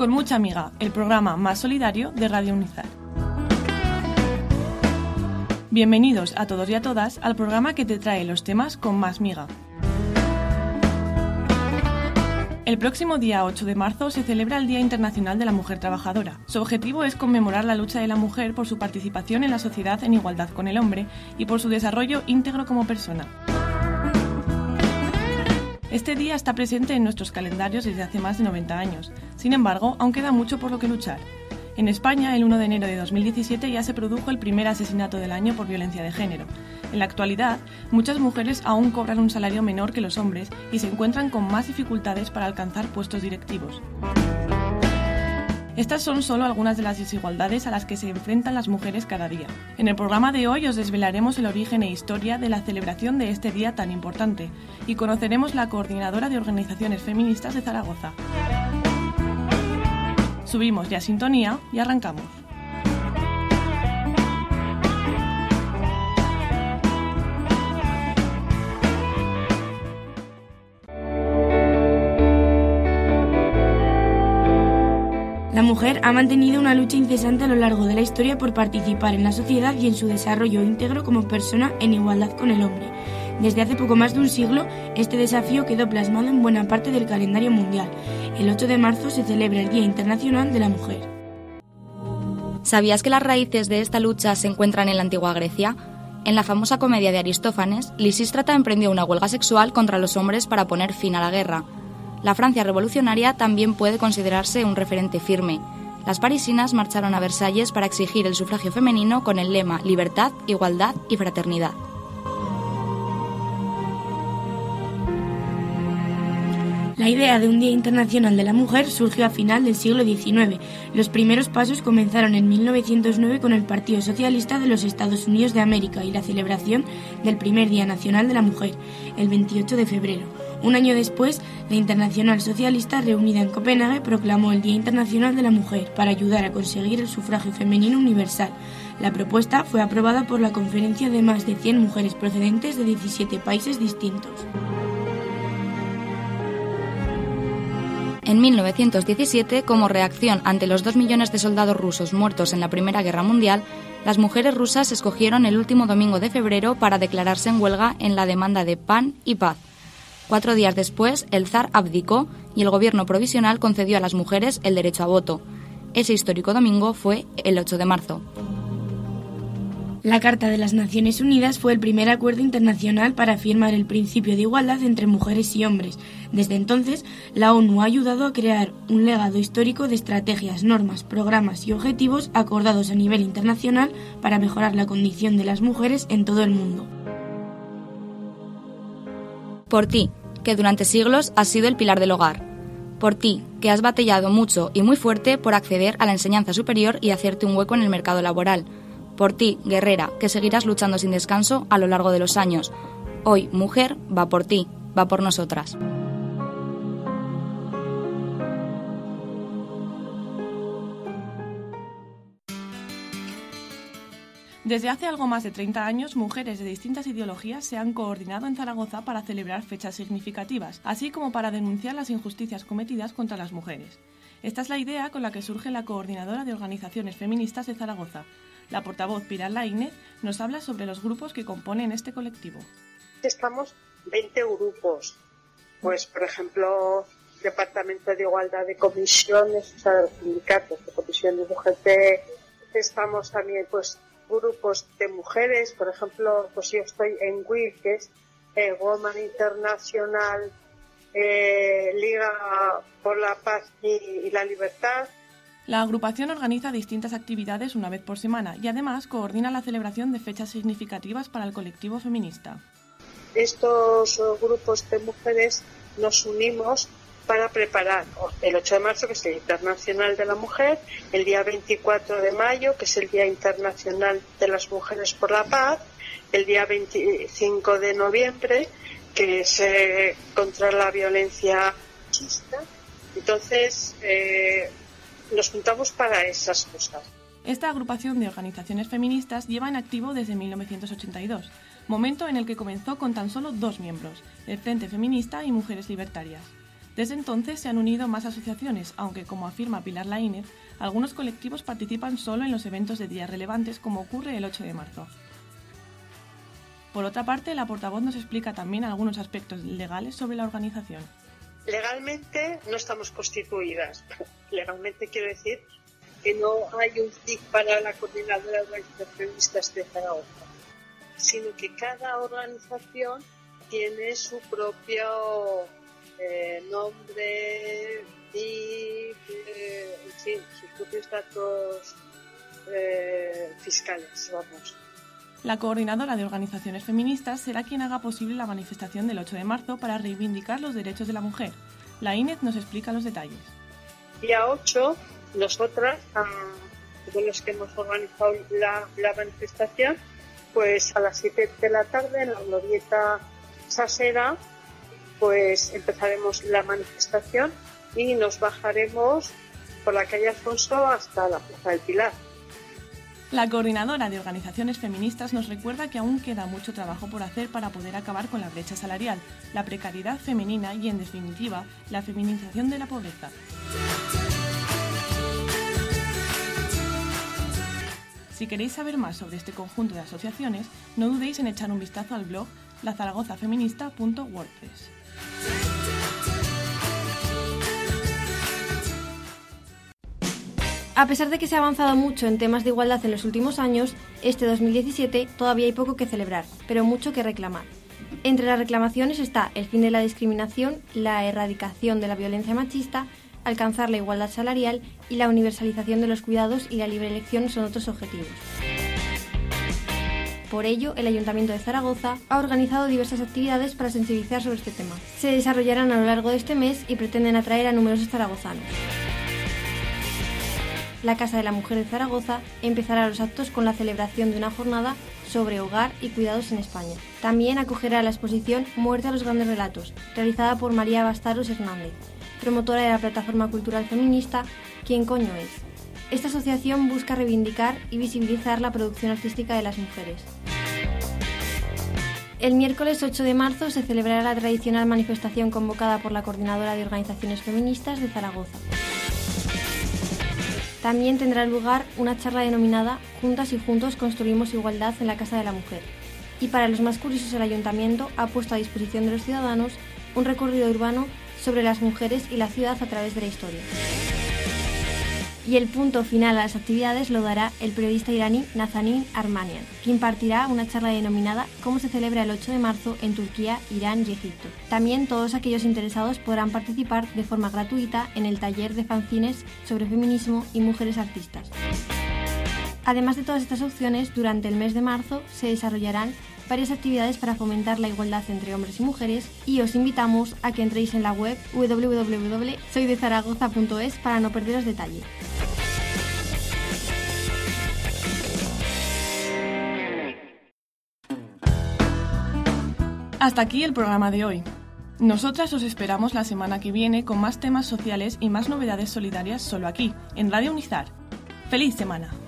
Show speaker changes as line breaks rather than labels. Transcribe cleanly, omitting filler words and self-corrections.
Con mucha miga, el programa más solidario de Radio Unizar. Bienvenidos a todos y a todas al programa que te trae los temas con más miga. El próximo día 8 de marzo se celebra el Día Internacional de la Mujer Trabajadora. Su objetivo es conmemorar la lucha de la mujer por su participación en la sociedad en igualdad con el hombre y por su desarrollo íntegro como persona. Este día está presente en nuestros calendarios desde hace más de 90 años. Sin embargo, aún queda mucho por lo que luchar. En España, el 1 de enero de 2017 ya se produjo el primer asesinato del año por violencia de género. En la actualidad, muchas mujeres aún cobran un salario menor que los hombres y se encuentran con más dificultades para alcanzar puestos directivos. Estas son solo algunas de las desigualdades a las que se enfrentan las mujeres cada día. En el programa de hoy os desvelaremos el origen e historia de la celebración de este día tan importante y conoceremos la coordinadora de organizaciones feministas de Zaragoza. Subimos ya sintonía y arrancamos.
La mujer ha mantenido una lucha incesante a lo largo de la historia por participar en la sociedad y en su desarrollo íntegro como persona en igualdad con el hombre. Desde hace poco más de un siglo, este desafío quedó plasmado en buena parte del calendario mundial. El 8 de marzo se celebra el Día Internacional de la Mujer.
¿Sabías que las raíces de esta lucha se encuentran en la antigua Grecia? En la famosa comedia de Aristófanes, Lisístrata emprendió una huelga sexual contra los hombres para poner fin a la guerra. La Francia revolucionaria también puede considerarse un referente firme. Las parisinas marcharon a Versalles para exigir el sufragio femenino con el lema Libertad, Igualdad y Fraternidad.
La idea de un Día Internacional de la Mujer surgió a final del siglo XIX. Los primeros pasos comenzaron en 1909 con el Partido Socialista de los Estados Unidos de América y la celebración del primer Día Nacional de la Mujer, el 28 de febrero. Un año después, la Internacional Socialista, reunida en Copenhague, proclamó el Día Internacional de la Mujer para ayudar a conseguir el sufragio femenino universal. La propuesta fue aprobada por la conferencia de más de 100 mujeres procedentes de 17 países distintos.
En 1917, como reacción ante los 2 millones de soldados rusos muertos en la Primera Guerra Mundial, las mujeres rusas escogieron el último domingo de febrero para declararse en huelga en la demanda de pan y paz. 4 días después, el zar abdicó y el gobierno provisional concedió a las mujeres el derecho a voto. Ese histórico domingo fue el 8 de marzo.
La Carta de las Naciones Unidas fue el primer acuerdo internacional para afirmar el principio de igualdad entre mujeres y hombres. Desde entonces, la ONU ha ayudado a crear un legado histórico de estrategias, normas, programas y objetivos acordados a nivel internacional para mejorar la condición de las mujeres en todo el mundo.
Por ti, que durante siglos has sido el pilar del hogar. Por ti, que has batallado mucho y muy fuerte por acceder a la enseñanza superior y hacerte un hueco en el mercado laboral. Por ti, guerrera, que seguirás luchando sin descanso a lo largo de los años. Hoy, mujer, va por ti, va por nosotras.
Desde hace algo más de 30 años, mujeres de distintas ideologías se han coordinado en Zaragoza para celebrar fechas significativas, así como para denunciar las injusticias cometidas contra las mujeres. Esta es la idea con la que surge la coordinadora de organizaciones feministas de Zaragoza. La portavoz Pilar Laínez nos habla sobre los grupos que componen este colectivo.
Estamos 20 grupos, pues por ejemplo, Departamento de Igualdad de Comisiones, o sea, de los sindicatos de comisiones de UGT, estamos también pues grupos de mujeres, por ejemplo, pues yo estoy en WIL, que es Woman Internacional, Liga por la Paz y la Libertad.
La agrupación organiza distintas actividades una vez por semana y además coordina la celebración de fechas significativas para el colectivo feminista.
Estos grupos de mujeres nos unimos para preparar el 8 de marzo, que es el Internacional de la Mujer, el día 24 de mayo, que es el Día Internacional de las Mujeres por la Paz, el día 25 de noviembre, que es contra la violencia machista. Entonces, nos juntamos para esas cosas.
Esta agrupación de organizaciones feministas lleva en activo desde 1982, momento en el que comenzó con tan solo 2 miembros, el Frente Feminista y Mujeres Libertarias. Desde entonces se han unido más asociaciones, aunque, como afirma Pilar Laínez, algunos colectivos participan solo en los eventos de días relevantes, como ocurre el 8 de marzo. Por otra parte, la portavoz nos explica también algunos aspectos legales sobre la organización.
Legalmente no estamos constituidas. Legalmente quiero decir que no hay un CIC para la Coordinadora de Organizaciones Feministas de Zaragoza, sino que cada organización tiene su propio nombre y en fin, sus propios datos fiscales, vamos.
La coordinadora de organizaciones feministas será quien haga posible la manifestación del 8 de marzo para reivindicar los derechos de la mujer. Laínez nos explica los detalles.
Día 8, nosotras, con los que hemos organizado la manifestación, pues a las 7 de la tarde en la glorieta Sasera, pues empezaremos la manifestación y nos bajaremos por la calle Alfonso hasta la Plaza del Pilar.
La coordinadora de organizaciones feministas nos recuerda que aún queda mucho trabajo por hacer para poder acabar con la brecha salarial, la precariedad femenina y, en definitiva, la feminización de la pobreza. Si queréis saber más sobre este conjunto de asociaciones, no dudéis en echar un vistazo al blog lazaragozafeminista.wordpress.
A pesar de que se ha avanzado mucho en temas de igualdad en los últimos años, este 2017 todavía hay poco que celebrar, pero mucho que reclamar. Entre las reclamaciones está el fin de la discriminación, la erradicación de la violencia machista, alcanzar la igualdad salarial y la universalización de los cuidados y la libre elección son otros objetivos. Por ello, el Ayuntamiento de Zaragoza ha organizado diversas actividades para sensibilizar sobre este tema. Se desarrollarán a lo largo de este mes y pretenden atraer a numerosos zaragozanos. La Casa de la Mujer de Zaragoza empezará los actos con la celebración de una jornada sobre hogar y cuidados en España. También acogerá la exposición Muerte a los grandes relatos, realizada por María Bastaros Hernández, promotora de la plataforma cultural feminista ¿Quién coño es? Esta asociación busca reivindicar y visibilizar la producción artística de las mujeres. El miércoles 8 de marzo se celebrará la tradicional manifestación convocada por la Coordinadora de Organizaciones Feministas de Zaragoza. También tendrá lugar una charla denominada Juntas y Juntos construimos igualdad en la Casa de la Mujer. Y para los más curiosos, el Ayuntamiento ha puesto a disposición de los ciudadanos un recorrido urbano sobre las mujeres y la ciudad a través de la historia. Y el punto final a las actividades lo dará el periodista iraní Nazanin Armanian, que impartirá una charla denominada Cómo se celebra el 8 de marzo en Turquía, Irán y Egipto. También todos aquellos interesados podrán participar de forma gratuita en el taller de fanzines sobre feminismo y mujeres artistas. Además de todas estas opciones, durante el mes de marzo se desarrollarán varias actividades para fomentar la igualdad entre hombres y mujeres y os invitamos a que entréis en la web www.soydezaragoza.es para no perderos detalle.
Hasta aquí el programa de hoy. Nosotras os esperamos la semana que viene con más temas sociales y más novedades solidarias solo aquí, en Radio Unizar. ¡Feliz semana!